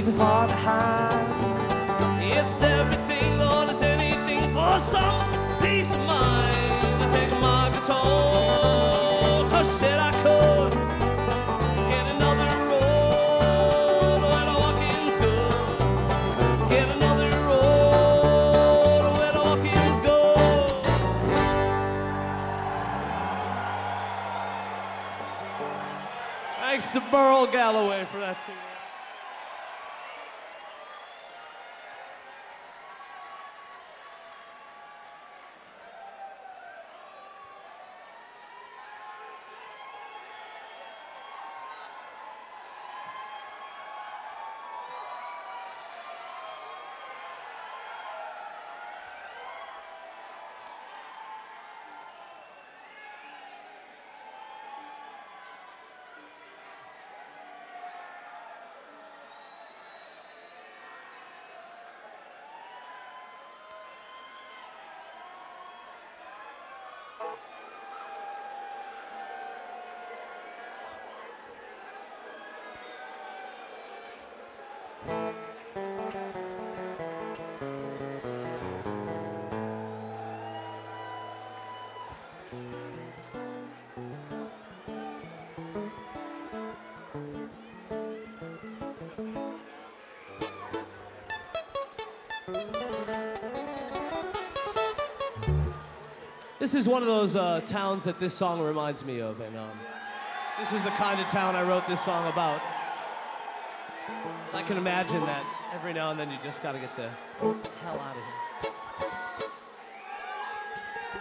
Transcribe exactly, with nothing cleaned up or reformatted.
too far behind. It's everything, Lord, it's anything for some peace of mind. I take my guitar, 'cause I said I could get another road where the walk-ins go. Get another road where the walk-ins go. Thanks to Burl Galloway for that too. This is one of those uh, towns that this song reminds me of, and um, this is the kind of town I wrote this song about. I can imagine that every now and then you just gotta get the hell out of here.